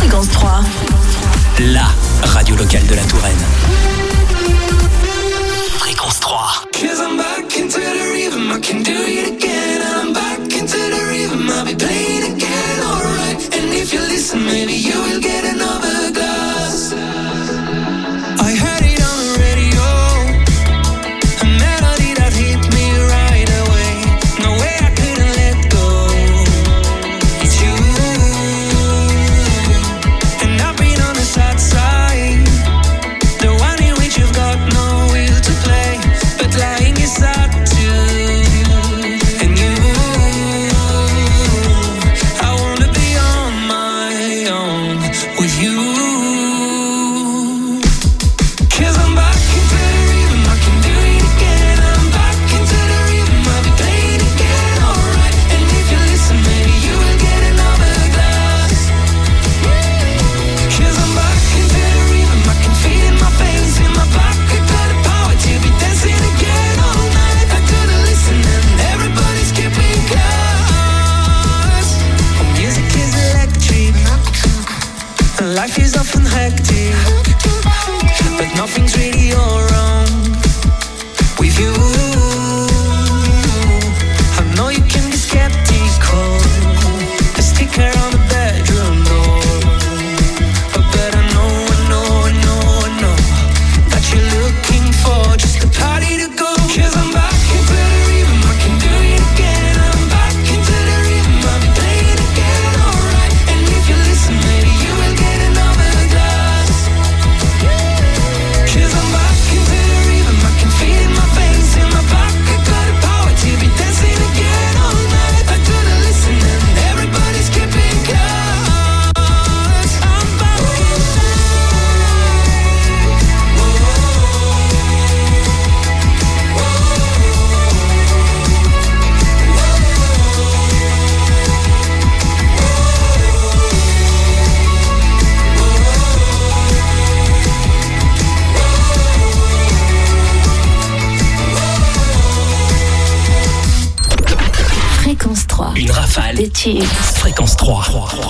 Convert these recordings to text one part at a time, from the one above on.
Fréquence 3. La radio locale de la Touraine. Fréquence 3. Cause I'm back into the rhythm, I can do it again. I'm back into the rhythm, I'll be playing again, alright. And if you listen, maybe you will get another glass. I heard it on the radio, a melody that hit me right away. No way I couldn't let go. It's you. And I've been on the sad side, the one in which you've got no will to play, but lying is up to. And you, I wanna be on my own with you. Cause I'm back into the rhythm, I can do it again. I'm back into the rhythm, I'll be playing again, alright. And if you listen, maybe you will get another glass. Cause I'm back into the rhythm, I can feel it in my veins, in my back. I got the power to be dancing again all night. I couldn't listen and everybody's keeping close. Music is electric, life is often hectic, but nothing's really all wrong with you. I know you can be skeptical, a sticker on the bedroom door, but I know that you're looking for just a party to go. Cause I'm back into the rhythm, I can do it again. I'm back into the rhythm, I'll be playing again, alright. And if you listen, maybe you will get another glass. Cause I'm back into the rhythm, I can feel it in my veins, in my back. I got the power to be dancing again all night. I couldn't listen and everybody's keeping close. I'm back Fréquence 3. Une rafale. Des tubes. Fréquence 3.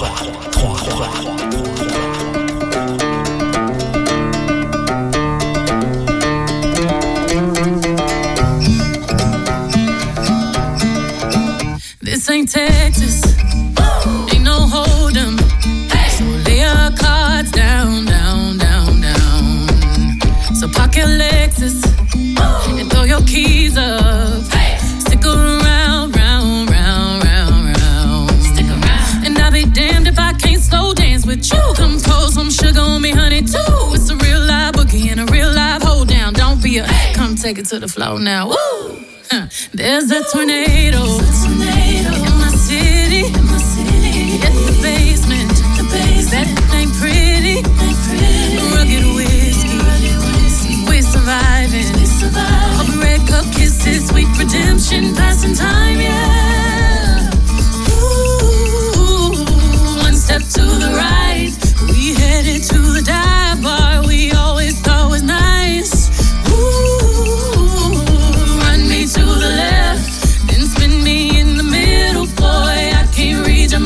This ain't Texas, ain't no hold 'em. So lay your cards down, down, down, down. So park your Lexus and throw your keys up. Stick around, round, round, round, round. Stick around. And I'll be damned if I can't slow dance with you. Come pour some sugar on me, honey, too. It's a real live boogie and a real live hold down. Don't be a come take it to the floor now. Woo! There's a tornado in my city, at the basement. That ain't pretty. Rugged whiskey, we're surviving. Of red cup kisses, sweet redemption, passing time, yeah. Ooh, one step to the right, we headed to the dive bar we always thought was nice. Ooh, run me to the left, then spin me in the middle, boy. I can't read your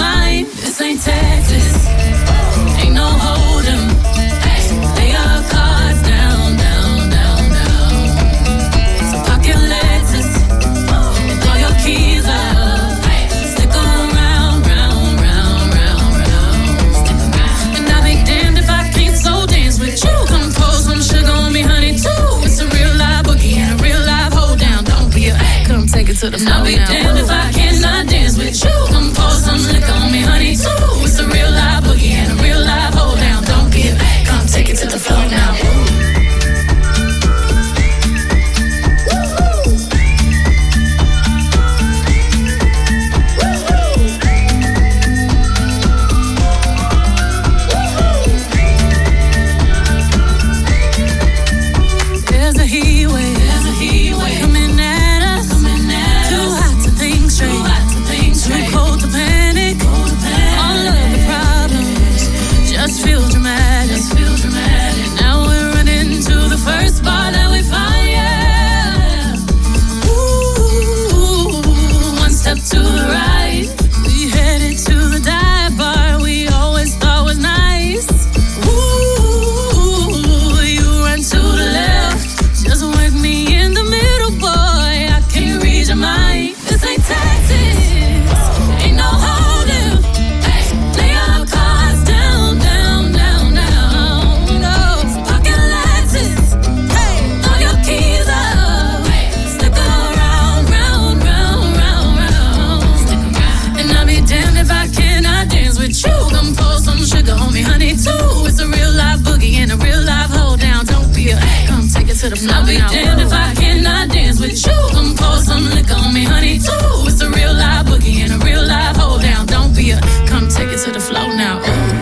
to the floor. I'll be damned if I cannot dance with you. Come pour some liquor on me, honey, too. It's a real live boogie and a real live hold down. Don't be a, come take it to the floor now. Ooh.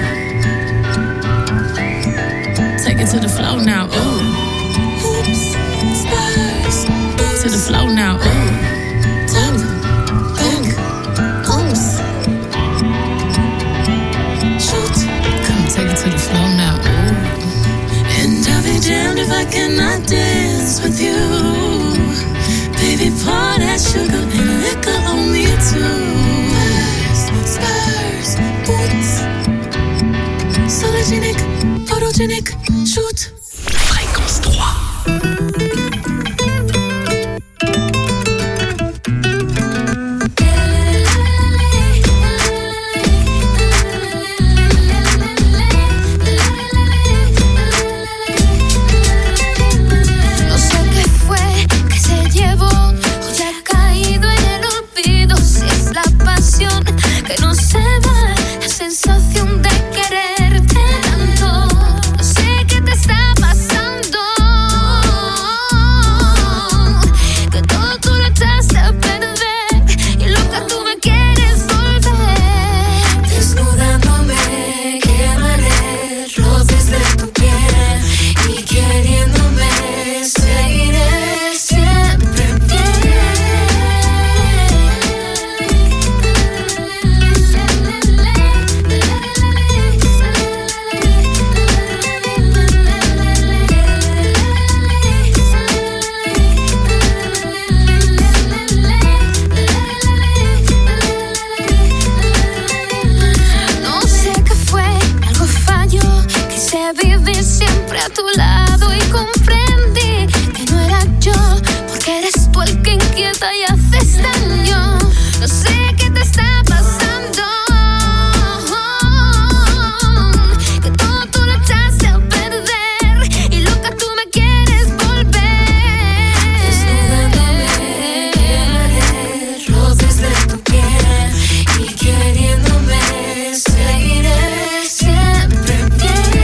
Take it to the floor now. Ooh. Oops, spurs. To the floor now. Ooh. Damned if I cannot dance with you. Baby, pour that sugar and liquor on me too. Spurs, boots. Sologenic, photogenic, shoot. Fréquence 3. Que no se va la sensación de quererte tanto. No sé qué te está pasando, que todo tú lo echaste a perder y loca tú me quieres volver. Desnudándome, quemaré roces de tu piel y queriéndome seguiré siempre fiel. Vivir siempre a tu lado y comprendí que no era yo, porque eres tú el que inquieta y haces daño. No sé qué te está pasando, que todo tú lo echaste a perder y loca tú me quieres volver. Desnudándome, quemaré roces de tu piel y queriéndome seguiré siempre fiel.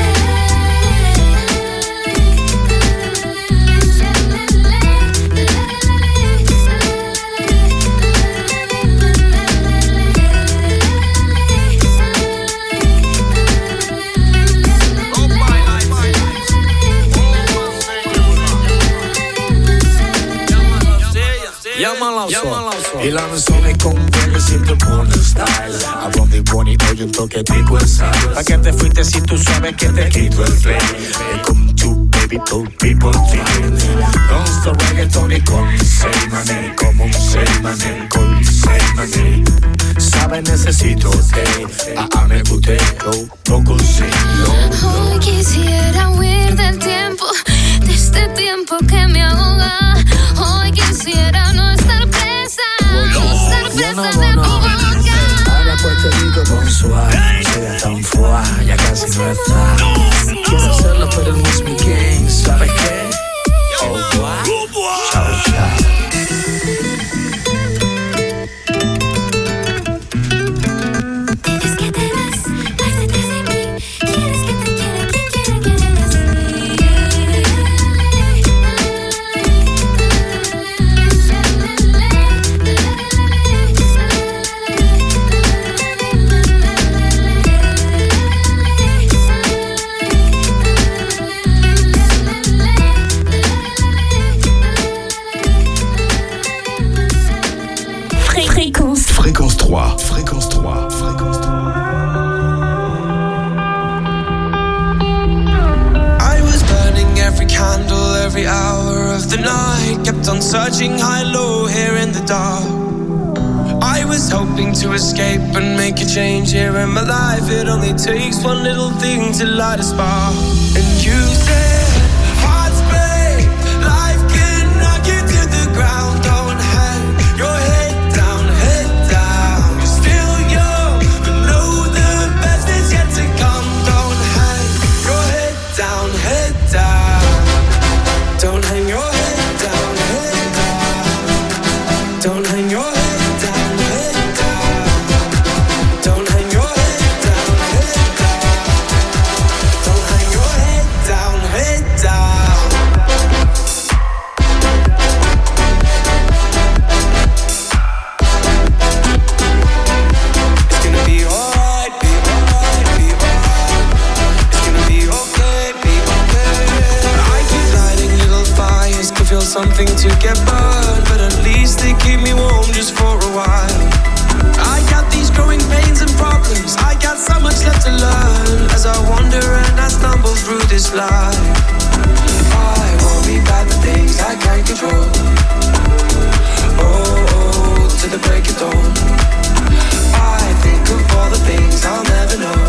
Y la canzone con que siempre pone style. A donde pone hoy un toquetico en sal. ¿Pa' qué te fuiste si tú sabes que te quito el play? Welcome to baby to people team. Don't stop reggaeton y con say my name. Como un say my name, con say my name. Sabe necesito me guste, lo consigo. Hoy quisiera huir del tiempo, de este tiempo que me ahoga. Hoy quisiera no estar presa, estar presa de tu boca. Ahora pues te digo bonsoir, no sea tan froid, ya casi no está. Quiero hacerlo pero no es mi game, ¿sabes qué? Oh boy, chao chao. Fréquence 3. Fréquence 3. Fréquence 3. I was burning every candle, every hour of the night. Kept on searching high, low, here in the dark. I was hoping to escape and make a change here in my life. It only takes one little thing to light a spark. And you said, hearts break, life can knock you to the ground. Don't hang your head down, head down. You're still young, but know the best is yet to come. Don't hang your head down, head down. Don't hang your head down, head down. Don't hang your head down, head down. Don't hang your head down, head down. Don't hang your head down, head down. something to get burned, but at least they keep me warm just for a while. I got these growing pains and problems, I got so much left to learn as I wander and I stumble through this life. I worry about the things I can't control. Oh, to the break of dawn. I think of all the things I'll never know.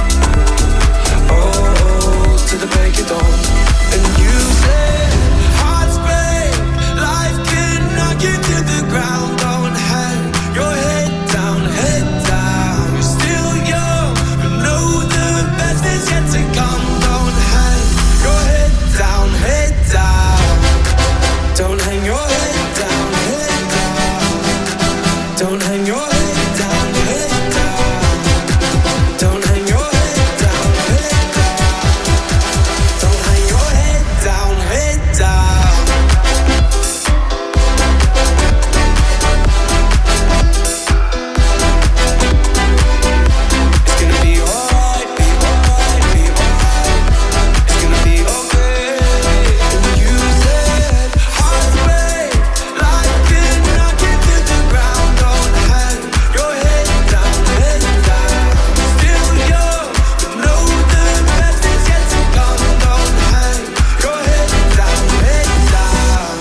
Oh, to the break of dawn. And you say, hearts break, life can knock you to the ground. Don't hang your head down, head down. You're still young, but know the best is yet to come. Don't hang your head down, head down. Don't hang your head down, head down. Don't hang your head down, head down. Don't hang your head down, head down. Don't hang your head down, head down. It's gonna be alright, be alright, be alright. It's gonna be okay. And you said, hearts break, life can knock you to the ground. Don't hang your head down, head down. Still young, but know the best is yet to come. Don't hang your head down, head down.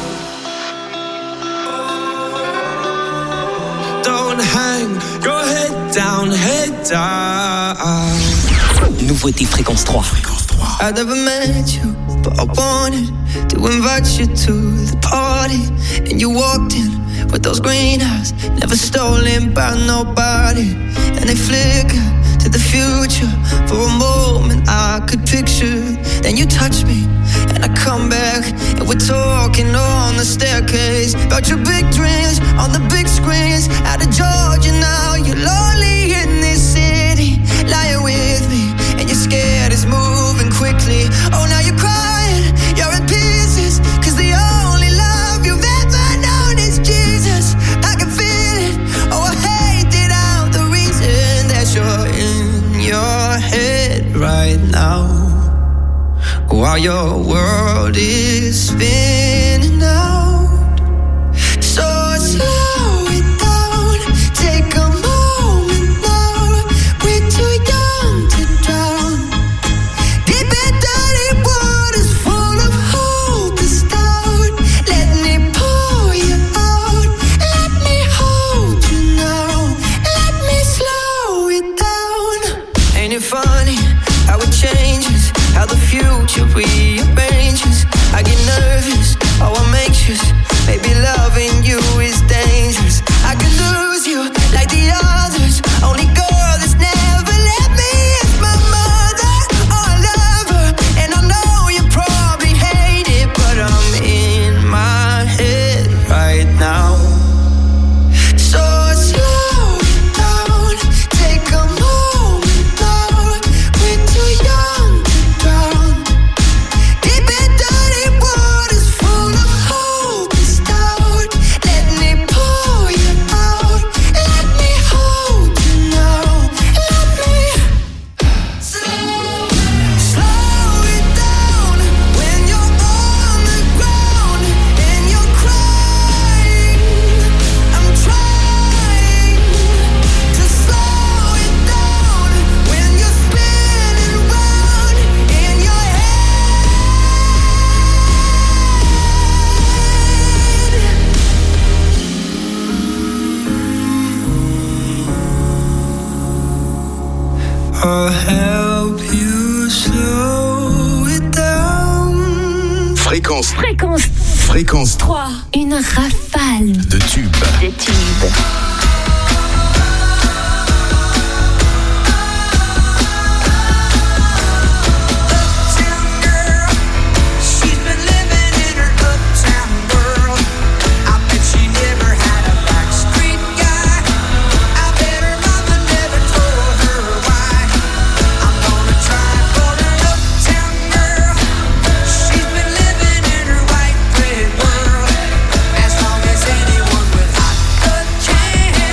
Don't hang your head down, head down. Nouveauté Fréquence 3. I never met you, but I wanted to invite you to the party. And you walked in with those green eyes, never stolen by nobody. And they flicker to the future. For a moment I could picture. Then you touch me, and I come back, and we're talking on the staircase about your big dreams on the big screens. Out of Georgia now, you're lonely in this city, lying with me, and you're scared it's moving quickly. Oh, now you're crying, you're in pieces, 'cause the only love you've ever known is Jesus. I can feel it, oh, I hate it out, the reason that you're in your head right now, while your world is spinning out. So slow it down, take a moment now. We're too young to drown. Deep and dirty waters full of hope is down. Let me pull you out, let me hold you now. Let me slow it down. Ain't it funny how it changes, how the future rearranges? I get nervous, oh I'm anxious. Maybe loving you is dangerous. I could lose you like the others. Only girl that's never left me is my mother. Oh, I love her, and I know you probably hate it, but I'm in my head right now. So slow it down, take a moment now. We're too young to drown. Deep and dirty waters full of hope is down. Let me pull you out, let me hold you now. Let me slow it down when you're on the ground and you're crying. I'm trying to slow it down when you're spinning round in your head. I'll help you slow it down. Fréquence Fréquence Fréquence 3 3. Une rafale de tubes. de tubes. She's been living in her uptown world. I bet she never had a backstreet guy. I bet her mama never told her why. I'm gonna try for an uptown girl. She's been living in her white bread world. As long as anyone with hot blood can.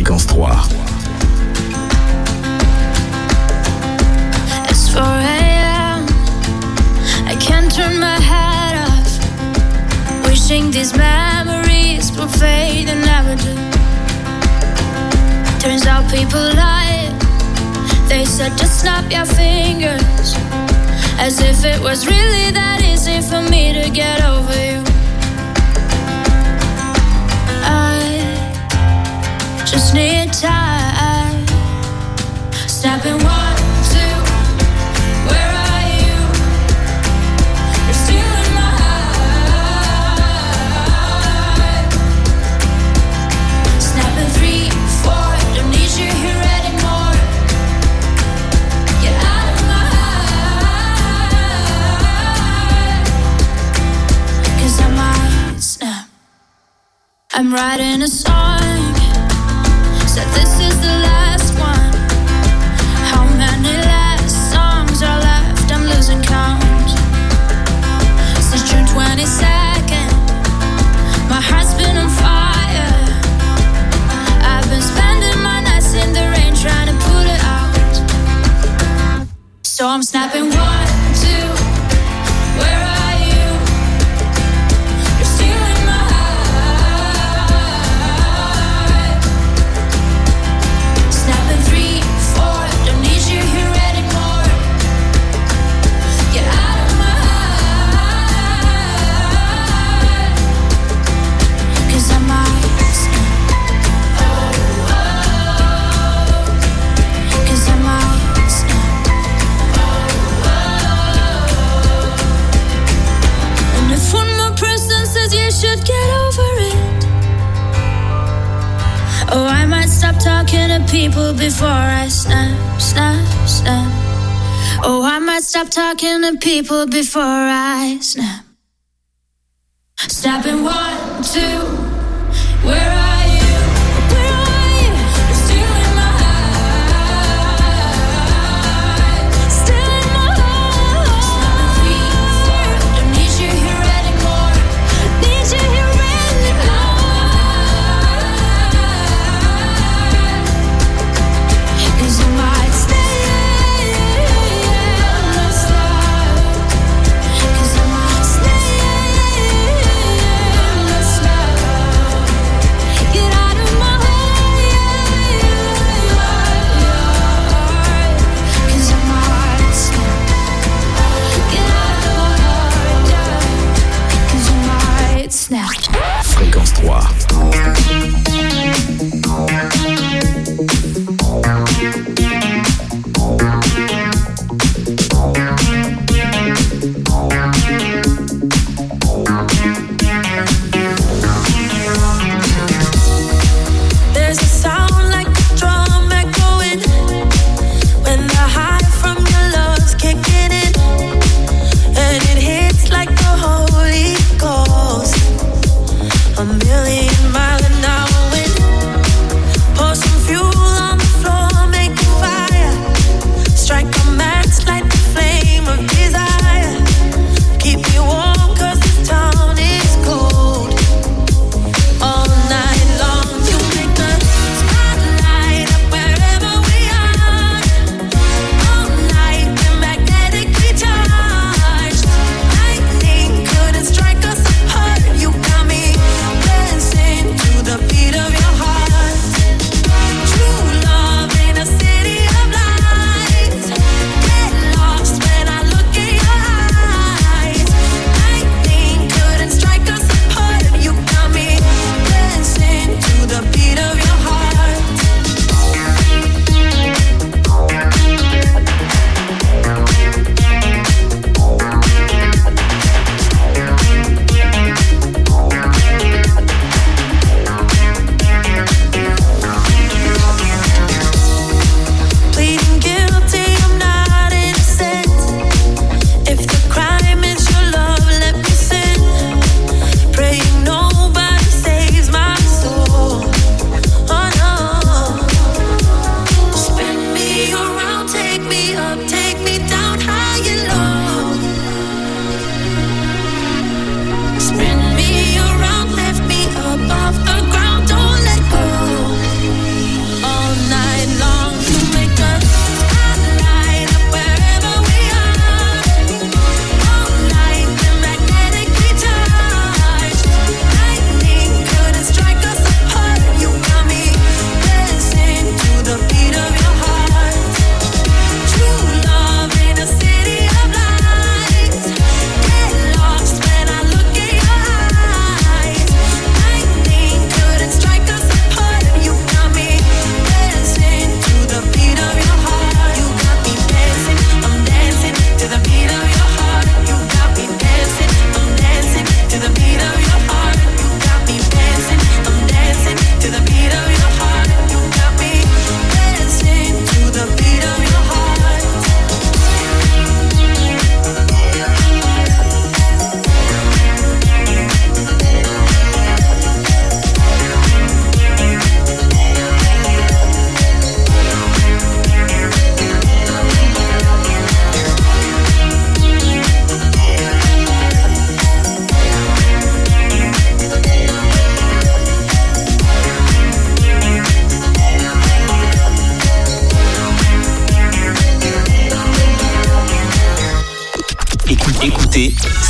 Fréquence 3. It's 4 a.m. I can't turn my head off. Wishing these memories will fade and never do. Turns out people lie. They said just snap your fingers, as if it was really that easy for me to get over you. I just need time. Snapping 1, 2. Where are you? You're still in my heart. Snapping 3, 4. Don't need you here anymore. Get out of my heart. 'Cause I might snap. I'm writing a song. Said this is the last one. How many last songs are left? I'm losing count. Since June 22nd, my heart's been on fire. I've been spending my nights in the rain trying to put it out. So I'm snapping 1, 2. Where are you? You're still in my heart. Snapping 3, 4. Don't need you here anymore. Get out of my heart. 'Cause I might snap. Oh, oh. 'Cause I might snap. Oh, oh. And if one more person says you should get over it, oh, I might stop talking to people before I snap, snap, snap. Oh, I might stop talking to people before I snap. Snapping 1, 2. Where are you? Where are you? You're still in my heart. Still in my heart. Snapping 3, 4. Don't need you here anymore. Need you here anymore. 'Cause I might stay. Let's start. 'Cause I might stay. Let's start.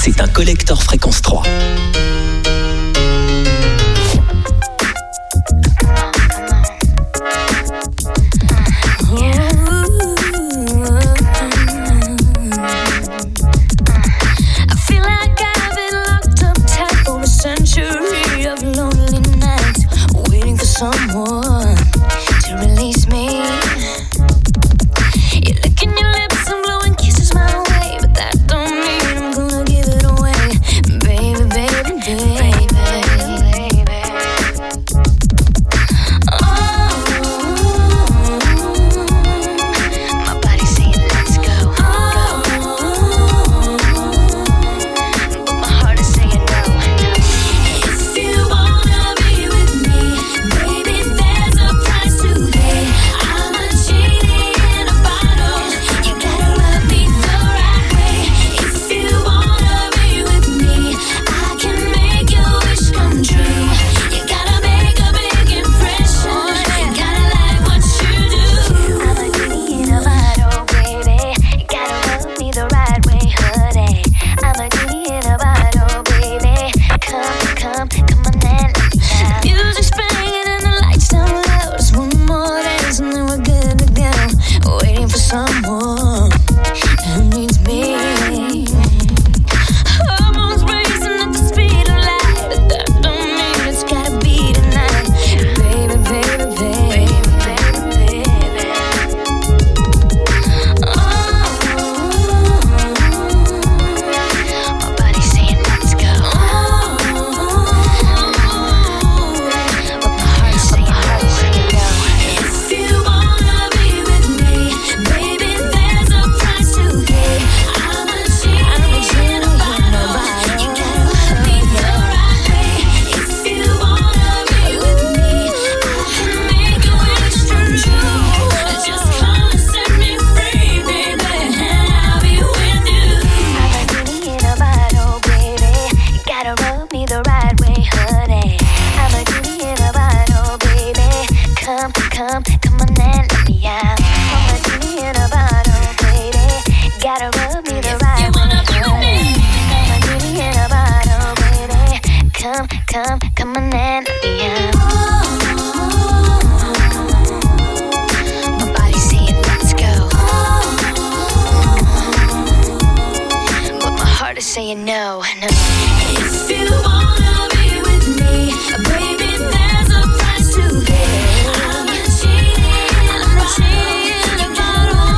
c'est un collector Fréquence 3. Someone to release me. You're licking your lips and blowing kisses my way, but that don't mean I'm gonna give it away, baby, baby, baby, baby. Oh, my body's saying let's go. Oh, but my heart is saying no. If you wanna be with me, there's a price to pay. I'm a genie in a bottle. You gotta love me the right way. If you wanna be with me, I can make your wish come true. You gotta make a big impression. You gotta like what you do. I'm a genie in a bottle, baby. You gotta love me the right way, honey. I'm a genie in a bottle, baby. Come on and let me out. Music's playing and the lights down low. Just one more dance and then we're good to go. Waiting for someone who needs me. Hormones racing at the speed of light, but that don't mean it's gotta be tonight. Baby, baby, baby, baby, baby. Oh, my body's saying let's go. But my heart's saying no. If you wanna be with me, baby, there's a price to pay. I'm a genie in a bottle. You gotta love me the right way. If you wanna be with me, I can make your wish come true. Just come and set me free, baby, and I'll be with you. I'm a genie in a bottle, baby. You gotta rub me the right way, honey. I'm a genie in a bottle, baby. Come on and let me out. I'm a genie in a bottle, baby. Gotta rub me the right way, honey. I'm a genie in a bottle, baby. Come on and let me out. My body's saying let's go, but my heart is saying no. If you wanna be with me, baby, there's a price to pay. I'm a genie in a bottle.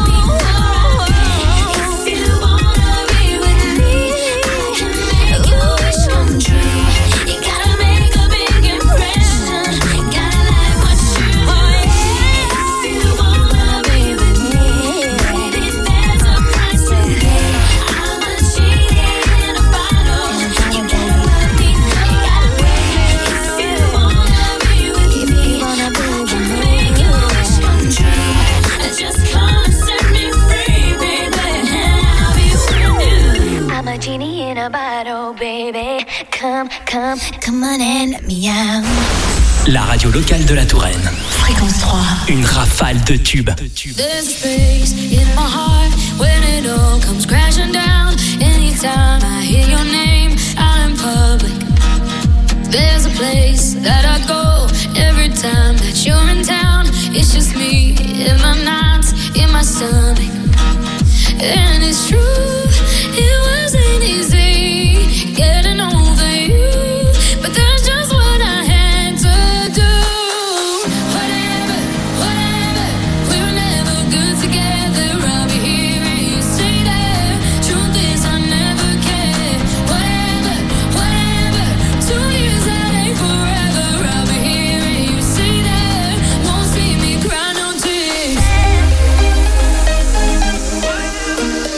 If you wanna be with me, I can make your wish come true. You gotta make a big impression. You gotta like what you do. If you wanna be with me, baby, there's a price to pay. I'm a genie in a bottle. You gotta love me the right way. If you wanna be with me, I can make your wish come true. Just come and set me free, baby, and I'll be with you. I'm a genie in a bottle, baby. Come on and let me out. La radio locale de la Touraine. Fréquence 3. Une rafale de tubes. There's a space in my heart when it all comes crashing down. Anytime I hear your name out in public, there's a place that I go every time that you're in town. It's just me in my nights, in my stomach. And it's true, it wasn't easy getting over you, but that's just what I had to do. Whatever, we were never good together. I'll be here and you stay there. Truth is I never cared. Whatever, 2 years that ain't forever. I'll be here and you stay there. Won't see me cry no tears.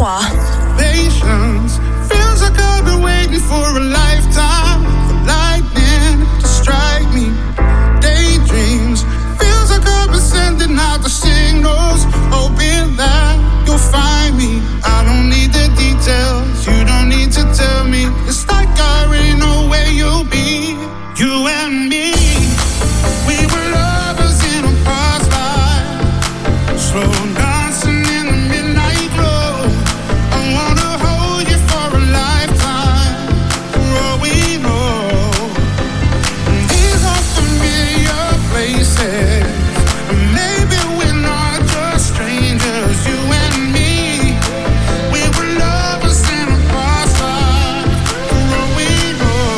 Patience feels like I've been waiting for a lifetime for lightning to strike me. Daydreams feels like I've been sending out the signals, hoping that you'll find me. I don't need the details, you don't need to tell me. It's like I already know where you'll be. You and me, we were lovers in a past life, slow dancing in the midnight glow. I wanna hold you for a lifetime, for all we know. These are familiar places, maybe we're not just strangers. You and me, we were lovers in a past life, for all we know.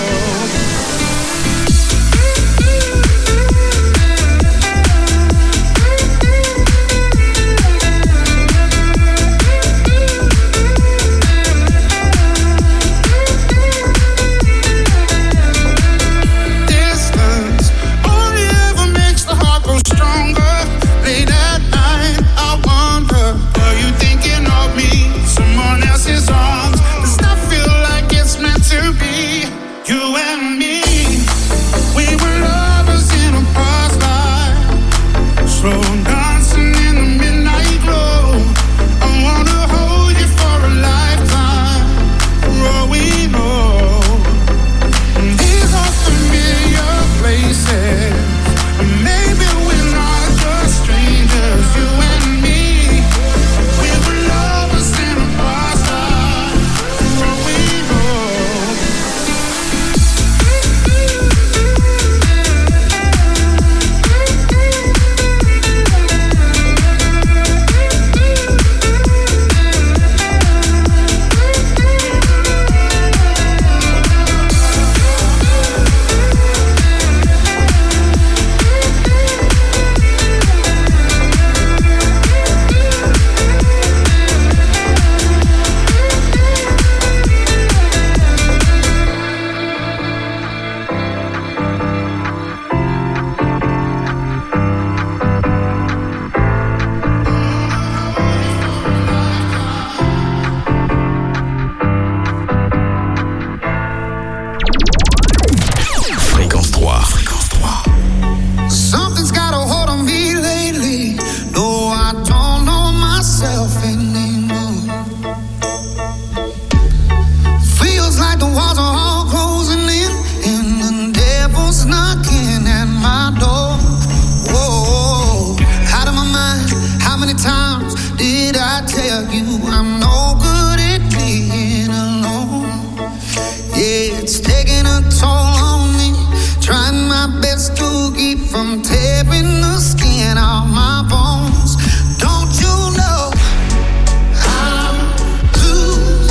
Distance only ever makes the heart grow stronger. Late at night, I wonder, are you thinking of me? Someone else's arms. Does not feel like it's meant to be. You and me, we were lovers in a past life, slow dancing in the midnight glow. I wanna hold you for a lifetime, for all we know. These are familiar places, maybe we're not just strangers. You and me, we were lovers in a past life, for all we know. Fréquence 3. Fréquence 3. Something's got a hold on me lately. No, I don't know myself anymore. Feels like the walls are all closing in, and the devil's knocking at my door. Whoa, out of my mind. How many times did I tell you I'm no good at being alone? Yeah, it's taking a toll on me. Trying my best to keep from tearing the skin off my bones. Don't you know I lose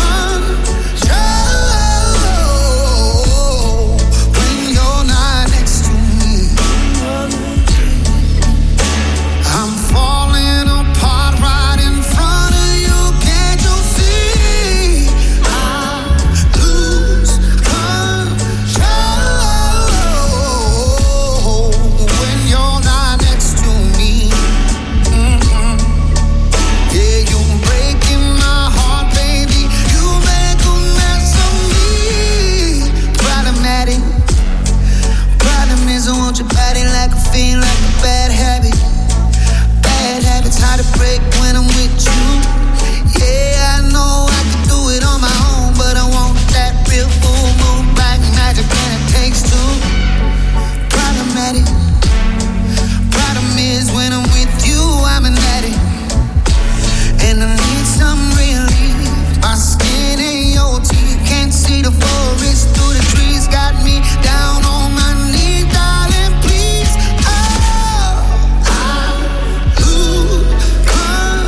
control when you're not next to me? I'm falling apart right in front of you. Can't you see? I lose control when you're not next to me. Yeah, you're breaking my heart, baby. You make a mess of me. Problematic. Problem is I want your body like a fiend, like a bad habit. Bad habits hard to break when I'm with you. Yeah, I know I can do it on my own, but I want that real full moon black magic, and it takes two. Problematic. Problem is when I'm with you, I'm an addict, and I need some relief. My skin ain't your teeth, can't see the forest through the trees. Got me down on my knees, darling, please. Oh, I lose control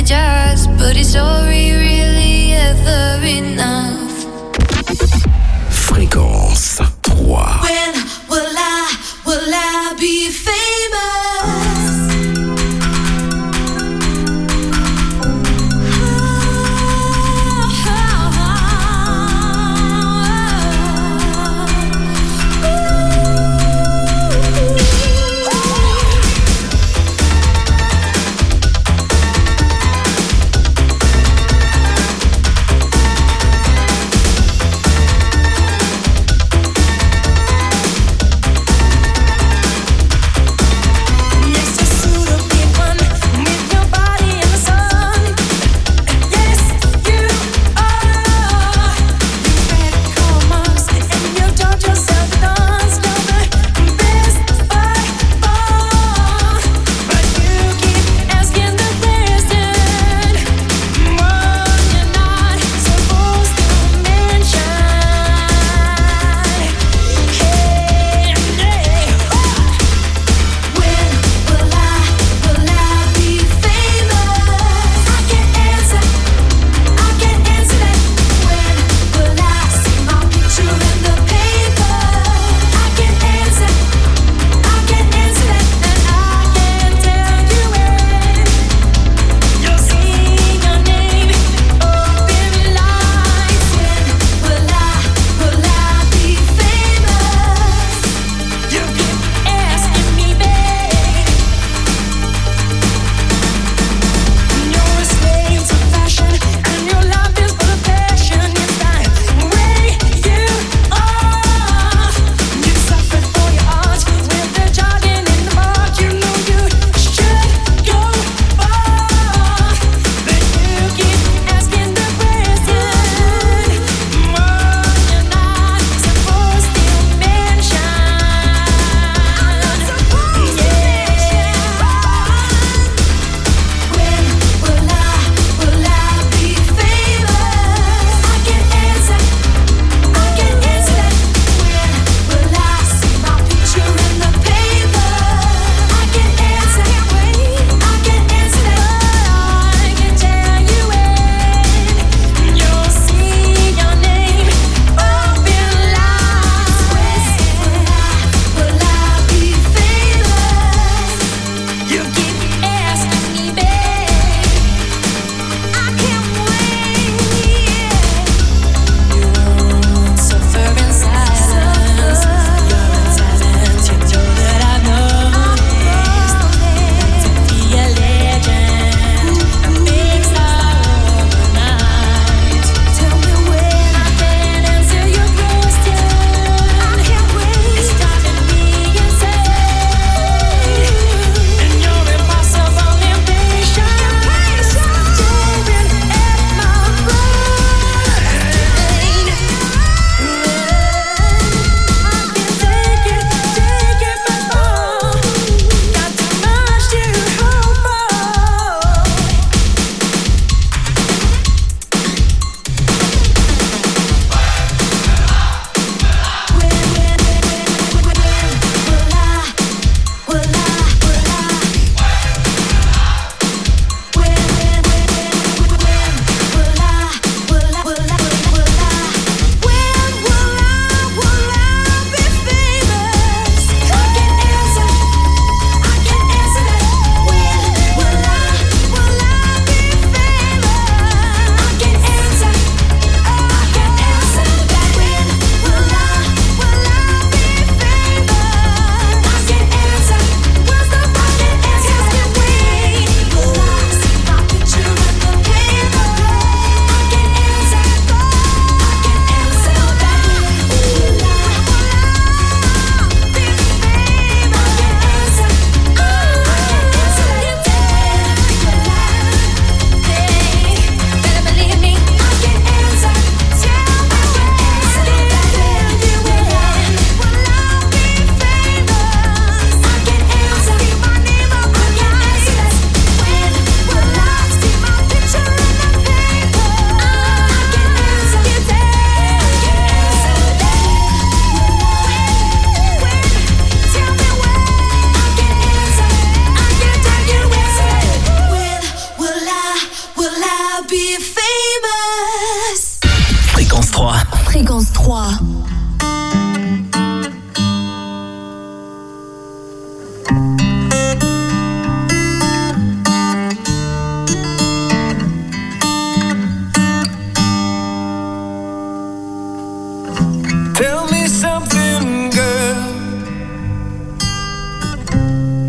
apologize, but is sorry really ever enough? Fréquence 3. When will I be famous?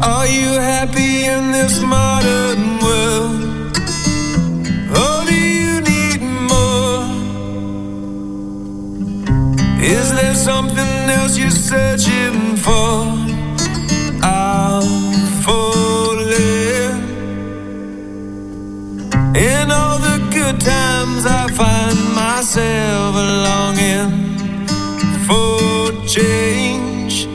Are you happy in this modern world? Or do you need more? Is there something else you're searching for? I'm falling. In all the good times I find myself longing for change,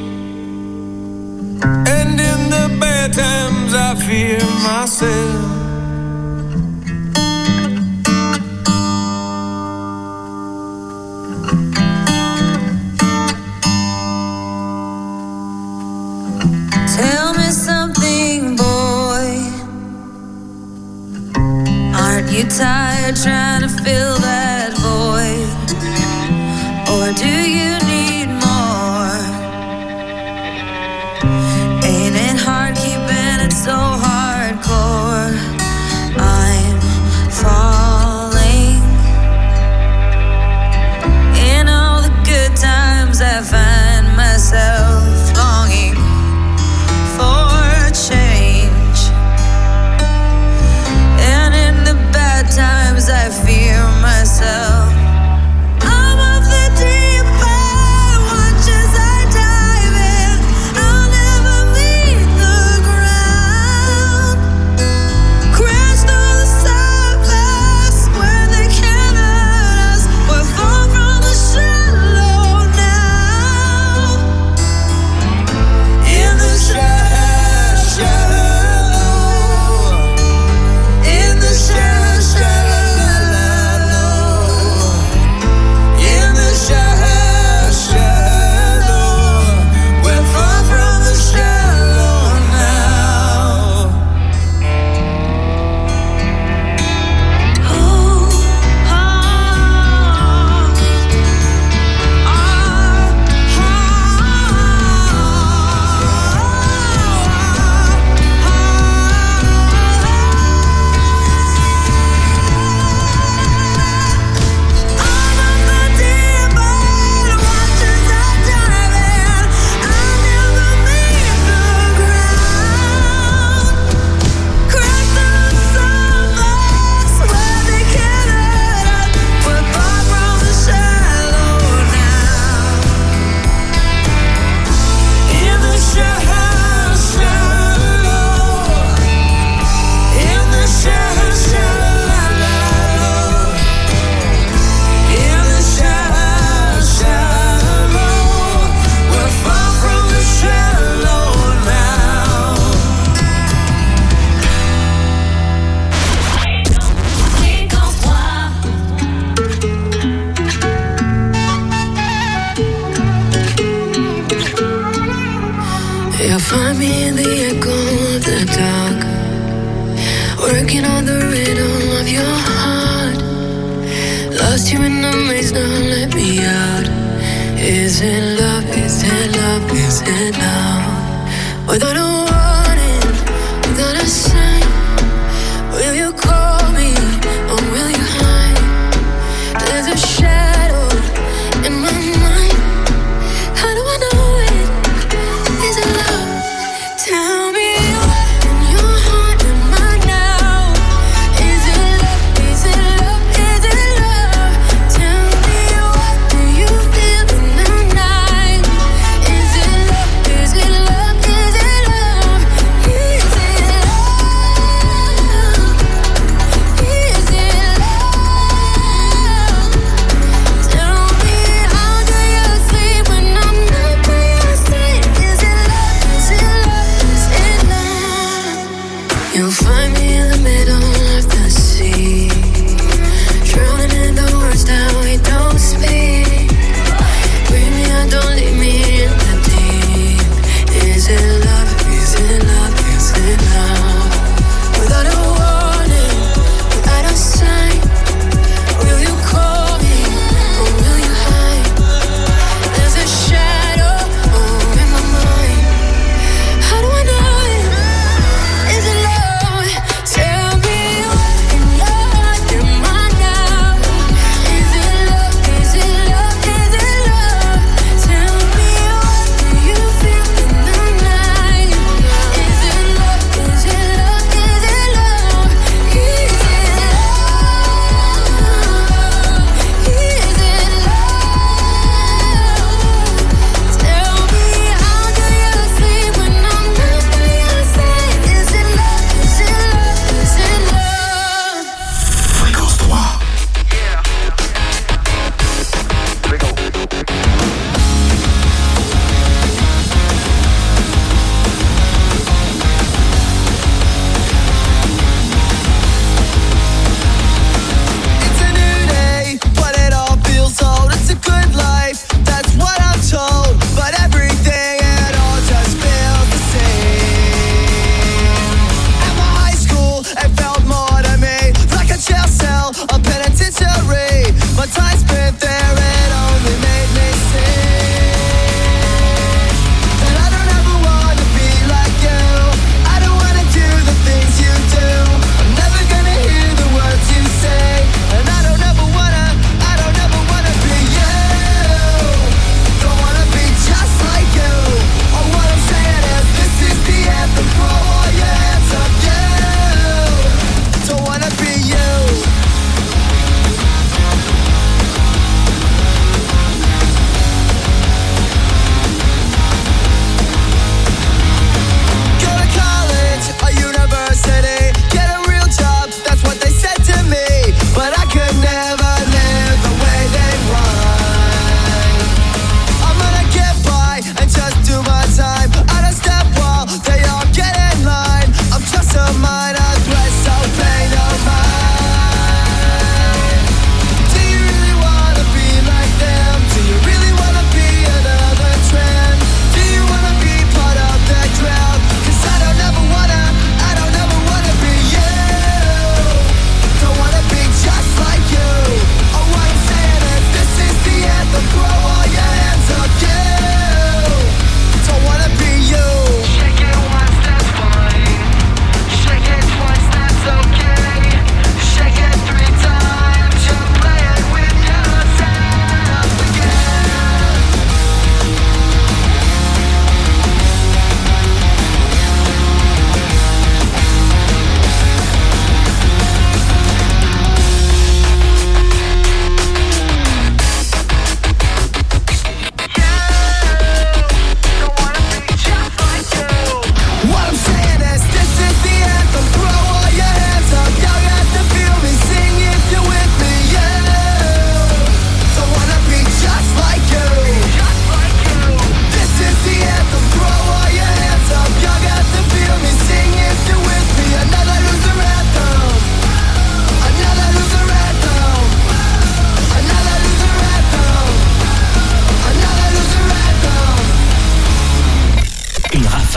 and in the bad times I fear myself. Tell me something, boy. Aren't you tired trying to fill that void? Or do you need more? Ain't it hard keeping it so hardcore? I'm falling. In all the good times I find myself longing for change, and in the bad times I fear myself. I'm of the deep end, watch as I dive in. I'll never meet the ground. Crash through the surface where they can't hurt us. We're far from the shallow now. In the shallow, in the shallow, in the shallow, we're far from the shallow now. You'll find me in the echo of the dark, working on the rhythm of your heart. Lost you in the maze, now let me out. Is it love, is it love, is it love? Without a warning, without a sign, will you call me or will you hide? There's a shadow in my mind. How do I know it? Is it love? Tell me what's in your heart and mind now. Is it love? Is it love? Is it love? Tell me what do you feel in the night? Is it love? Is it love? Is it love?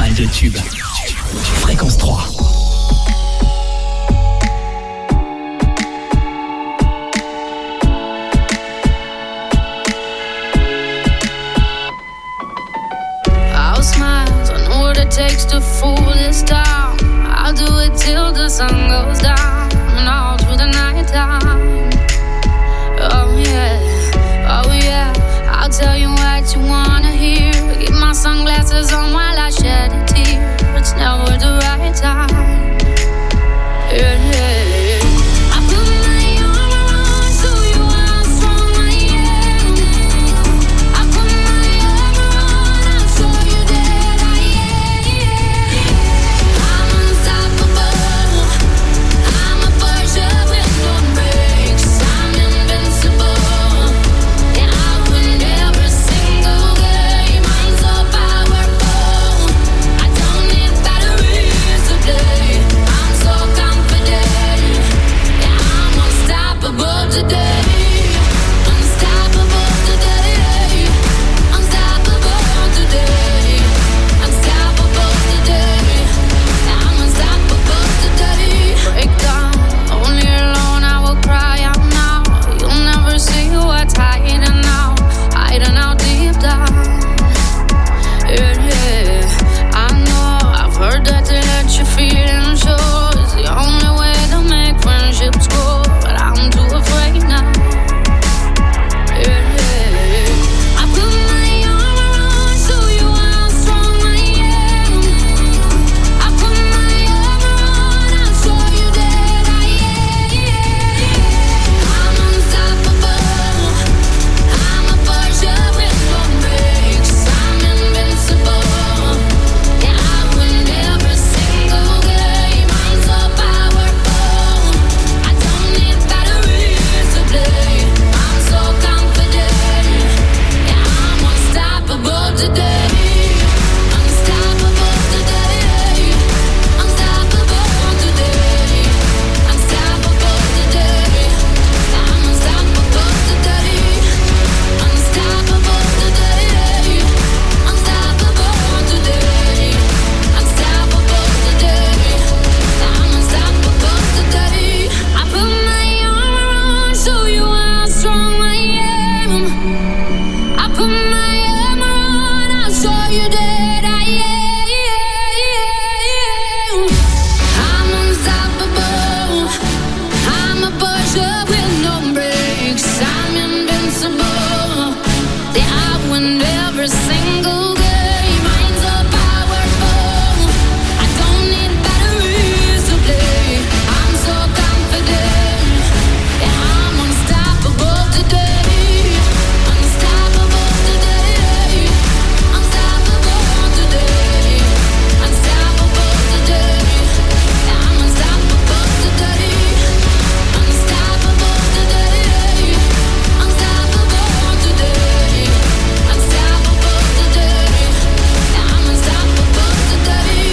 rafale de tubes. Fréquence 3. Takes to fool this town. I'll do it till the sun goes down and all through the night time. Oh yeah, I'll tell you what you wanna hear. Keep my sunglasses on while I shed a tear.